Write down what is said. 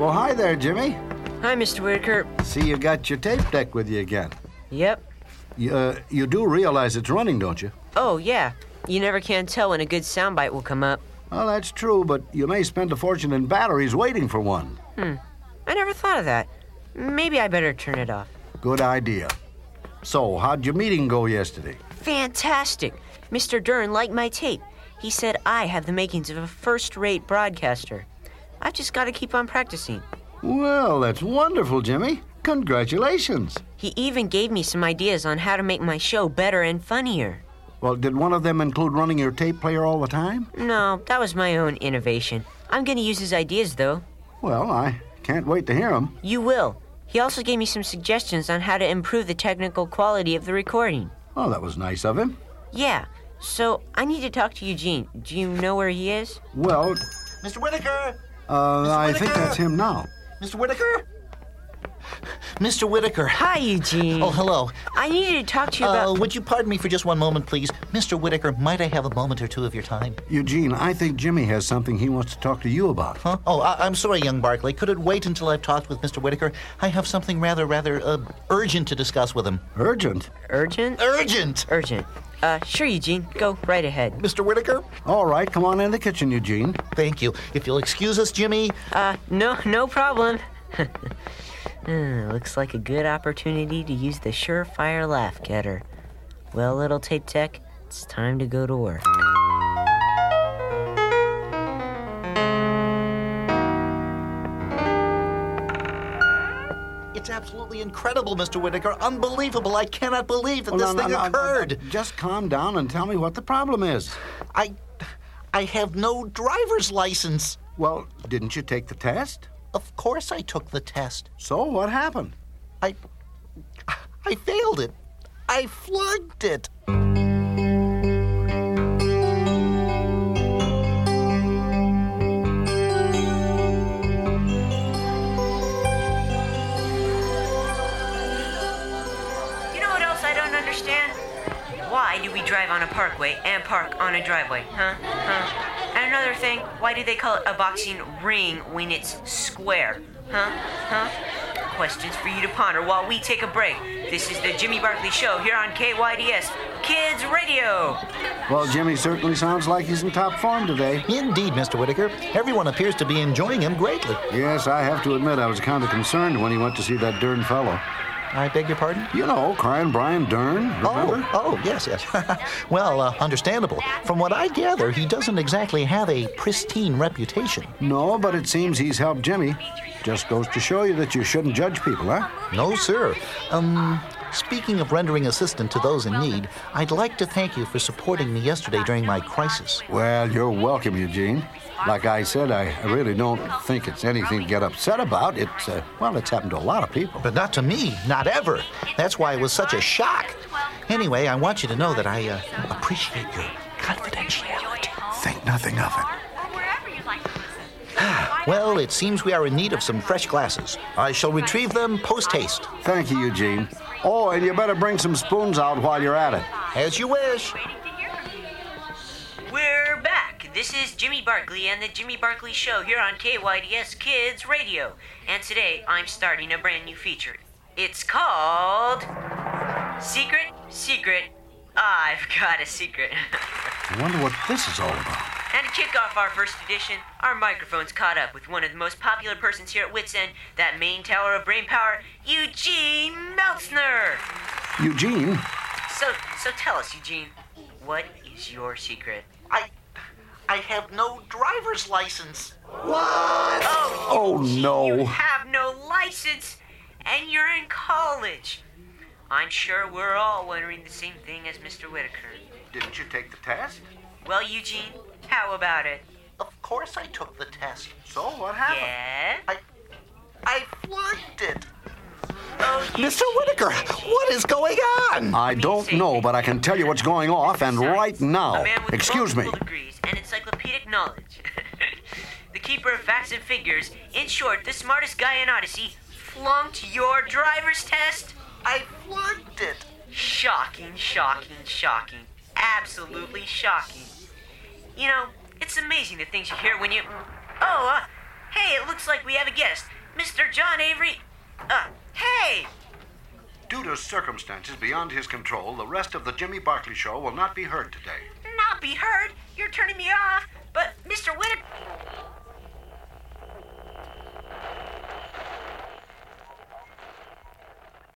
Oh, hi there, Jimmy. Hi, Mr. Whitaker. See, you got your tape deck with you again. Yep. You do realize it's running, don't you? Oh, yeah. You never can tell when a good soundbite will come up. Well, that's true, but you may spend a fortune in batteries waiting for one. I never thought of that. Maybe I better turn it off. Good idea. So, how'd your meeting go yesterday? Fantastic. Mr. Dern liked my tape. He said I have the makings of a first-rate broadcaster. I've just got to keep on practicing. Well, that's wonderful, Jimmy. Congratulations. He even gave me some ideas on how to make my show better and funnier. Well, did one of them include running your tape player all the time? No, that was my own innovation. I'm going to use his ideas, though. Well, I can't wait to hear them. You will. He also gave me some suggestions on how to improve the technical quality of the recording. Oh, that was nice of him. Yeah, so I need to talk to Eugene. Do you know where he is? Well, Mr. Whitaker! I think Whitaker? that's him now. Mr. Whitaker? Mr. Whitaker. Hi, Eugene. Oh, hello. I needed to talk to you about... Would you pardon me for just one moment, please? Mr. Whitaker, might I have a moment or two of your time? Eugene, I think Jimmy has something he wants to talk to you about. Huh? Oh, I'm sorry, young Barclay. Could it wait until I've talked with Mr. Whitaker? I have something rather urgent to discuss with him. Urgent? Urgent? Urgent! Urgent. Sure, Eugene. Go right ahead. Mr. Whitaker? All right, come on in the kitchen, Eugene. Thank you. If you'll excuse us, Jimmy. No problem. Looks like a good opportunity to use the surefire laugh getter. Well, little tape tech, it's time to go to work. It's absolutely incredible, Mr. Whitaker. Unbelievable. I cannot believe that this thing occurred. Just calm down and tell me what the problem is. I have no driver's license. Well, didn't you take the test? Of course I took the test. So what happened? I failed it. I flunked it. Why do we drive on a parkway and park on a driveway? And another thing, why do they call it a boxing ring when it's square? Questions for you to ponder while we take a break. This is the Jimmy Barclay Show here on KYDS Kids Radio. Well, Jimmy certainly sounds like he's in top form today. Indeed, Mr. Whitaker. Everyone appears to be enjoying him greatly. Yes, I have to admit I was kind of concerned when he went to see that Dern fellow. I beg your pardon? You know, Crying Brian Dern, remember? Oh, yes. Well, understandable. From what I gather, he doesn't exactly have a pristine reputation. No, but it seems he's helped Jimmy. Just goes to show you that you shouldn't judge people, huh? No, sir. Speaking of rendering assistance to those in need, I'd like to thank you for supporting me yesterday during my crisis. Well, you're welcome, Eugene. Like I said, I really don't think it's anything to get upset about. It's happened to a lot of people. But not to me, not ever. That's why it was such a shock. Anyway, I want you to know that I appreciate your confidentiality. Think nothing of it. Well, it seems we are in need of some fresh glasses. I shall retrieve them post-haste. Thank you, Eugene. Oh, and you better bring some spoons out while you're at it. As you wish. We're back. This is Jimmy Barclay and the Jimmy Barclay Show here on KYDS Kids Radio. And today I'm starting a brand new feature. It's called Secret, I've Got a Secret. I wonder what this is all about. And to kick off our first edition, our microphone's caught up with one of the most popular persons here at Wits End, that main tower of brain power, Eugene Meltzner. Eugene? So tell us, Eugene, what is your secret? I have no driver's license. What? Oh, no. You have no license, and you're in college. I'm sure we're all wondering the same thing as Mr. Whitaker. Didn't you take the test? Well, Eugene, how about it? Of course I took the test. So what happened? Yeah? I flunked it. Oh, Mr. Whitaker, what is going on? I don't know, but I can tell you what's going off, and right now. A man with Excuse me. multiple degrees and encyclopedic knowledge. The keeper of facts and figures. In short, the smartest guy in Odyssey flunked your driver's test. I flunked it. Shocking. Absolutely shocking. You know, it's amazing the things you hear when you... hey, it looks like we have a guest. Mr. John Avery. Hey! Due to circumstances beyond his control, the rest of the Jimmy Barkley Show will not be heard today. Not be heard? You're turning me off?